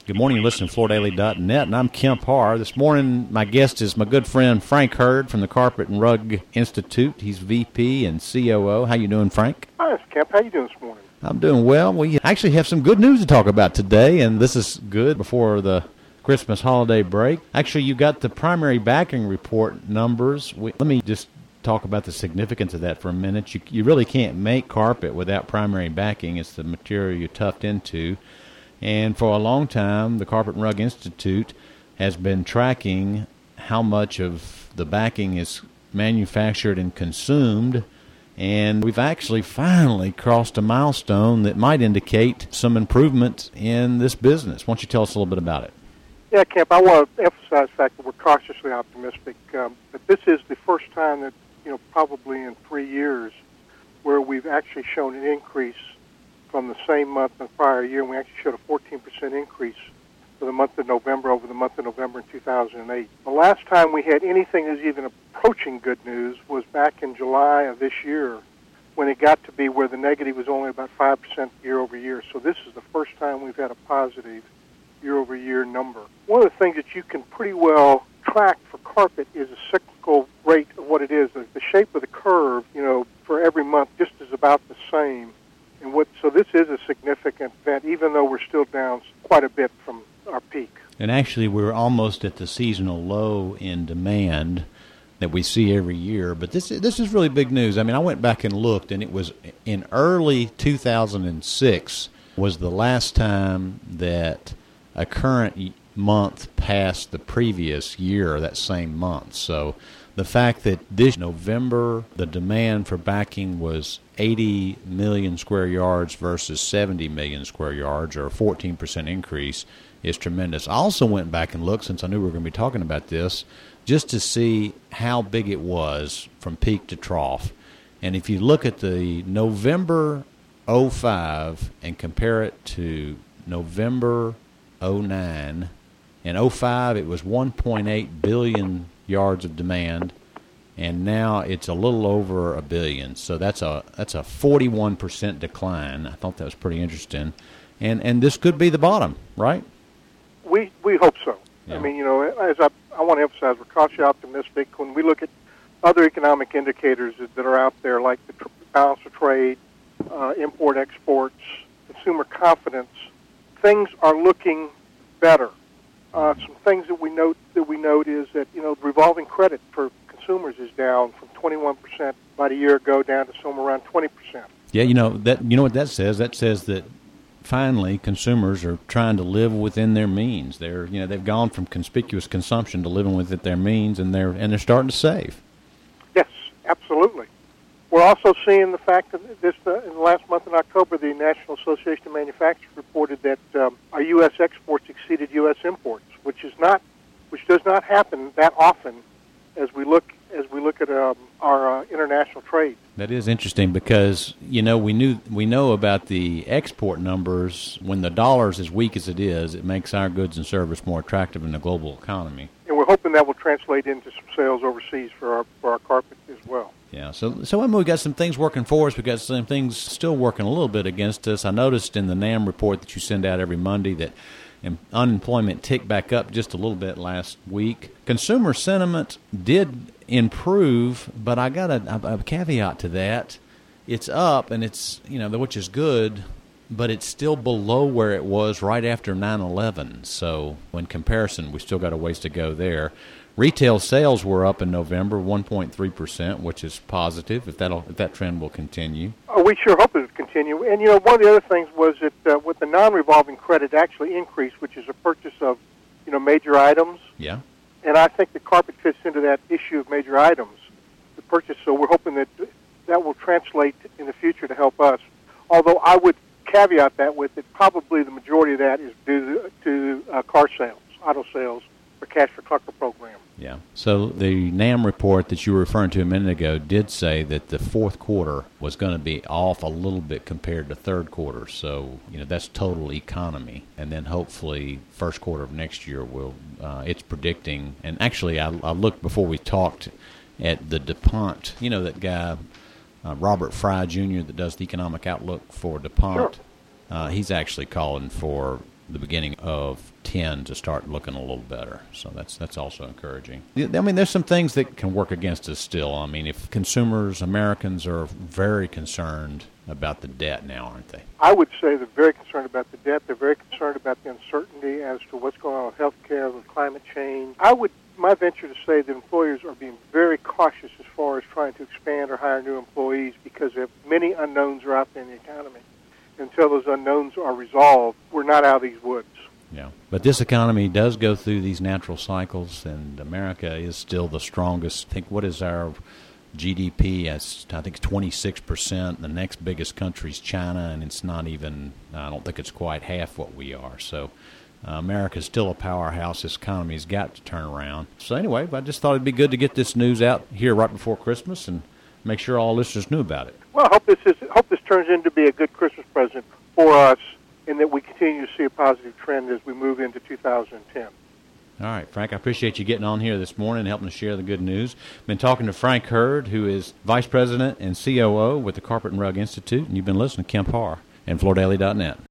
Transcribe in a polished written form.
Good morning. You're listening to FloorDaily.net, and I'm Kemp Harr. This morning, my guest is my good friend Frank Hurd from the Carpet and Rug Institute. He's VP and COO. How you doing, Frank? Hi, Kemp. How you doing this morning? I'm doing well. We actually have some good news to talk about today, and this is good before the Christmas holiday break. Actually, you got the primary backing report numbers. Let me just talk about the significance of that for a minute. You really can't make carpet without primary backing. It's the material you tuft into. And for a long time, the Carpet and Rug Institute has been tracking how much of the backing is manufactured and consumed. And we've actually finally crossed a milestone that might indicate some improvement in this business. Why don't you tell us a little bit about it? Yeah, Kemp, I want to emphasize the fact that we're cautiously optimistic. But this is the first time that, probably in 3 years, where we've actually shown an increase from the same month in the prior year, and we actually showed a 14% increase for the month of November over the month of November in 2008. The last time we had anything that's even approaching good news was back in July of this year, when it got to be where the negative was only about 5% year over year. So this is the first time we've had a positive year-over-year number. One of the things that you can pretty well track for carpet is a cyclical rate of what it is. The shape of the curve, for every month just is about the same. So this is a significant event, even though we're still down quite a bit from our peak. And actually, we're almost at the seasonal low in demand that we see every year. But this is really big news. I mean, I went back and looked, and it was in early 2006 was the last time that a current month passed the previous year, that same month. So the fact that this November, the demand for backing was 80 million square yards versus 70 million square yards, or a 14% increase, is tremendous. I also went back and looked, since I knew we were going to be talking about this, just to see how big it was from peak to trough. And if you look at the November 05 and compare it to November 09, in 05 it was 1.8 billion yards of demand, and now it's a little over a billion. So that's a 41% decline. I thought that was pretty interesting, and this could be the bottom, right? We hope so. Yeah. I mean, as I want to emphasize, we're cautiously optimistic. When we look at other economic indicators that are out there, like the balance of trade, import exports, consumer confidence, things are looking better. Some things that we note is that the revolving credit for consumers is down from 21% about a year ago down to somewhere around 20%. Yeah, what that says? That says that finally consumers are trying to live within their means. They've gone from conspicuous consumption to living within their means, and they're starting to save. Yes, absolutely. We're also seeing the fact that in the last month in October, the National Association of Manufacturers reported that our U.S. exports exceeded U.S. imports, which does not happen that often as we look at our international trade. That is interesting because we know about the export numbers. When the dollar's as weak as it is, it makes our goods and service more attractive in the global economy. And we're hoping that will translate into some sales overseas for our carpet as well. Yeah, so we've got some things working for us. We've got some things still working a little bit against us. I noticed in the NAM report that you send out every Monday that unemployment ticked back up just a little bit last week. Consumer sentiment did improve, but I got a caveat to that. It's up, and it's which is good, but it's still below where it was right after 9/11. So in comparison, we still got a ways to go there. Retail sales were up in November 1.3%, which is positive if that trend will continue. We sure hope it will continue. And one of the other things was that with the non-revolving credit actually increased, which is a purchase of major items. Yeah. And I think the carpet fits into that issue of major items, the purchase. So we're hoping that will translate in the future to help us. Although I would caveat that with that probably the majority of that is due to car sales, auto sales, or Cash for Clunker program. Yeah. So the NAM report that you were referring to a minute ago did say that the fourth quarter was going to be off a little bit compared to third quarter. So, that's total economy. And then hopefully first quarter of next year it's predicting. And actually, I looked before we talked at the DuPont, that guy, Robert Fry Jr., that does the economic outlook for DuPont. Sure. He's actually calling for the beginning of 10 to start looking a little better. So that's also encouraging. I mean, there's some things that can work against us still. I mean, if consumers, Americans, are very concerned about the debt now, aren't they? I would say they're very concerned about the debt. They're very concerned about the uncertainty as to what's going on with health care, with climate change. My venture to say that employers are being very cautious as far as trying to expand or hire new employees because many unknowns are out there in the economy. Until those unknowns are resolved, we're not out of these woods. Yeah, but this economy does go through these natural cycles, and America is still the strongest. I think, what is our GDP? I think it's 26%. The next biggest country is China, and it's not even, I don't think it's quite half what we are. So America's still a powerhouse. This economy's got to turn around. So anyway, I just thought it'd be good to get this news out here right before Christmas and make sure all listeners knew about it. Well, I hope this turns into be a good Christmas present for us, and that we continue to see a positive trend as we move into 2010. All right, Frank, I appreciate you getting on here this morning and helping to share the good news. Been talking to Frank Hurd, who is Vice President and COO with the Carpet and Rug Institute, and you've been listening to Kemp Harr and FloorDaily.net.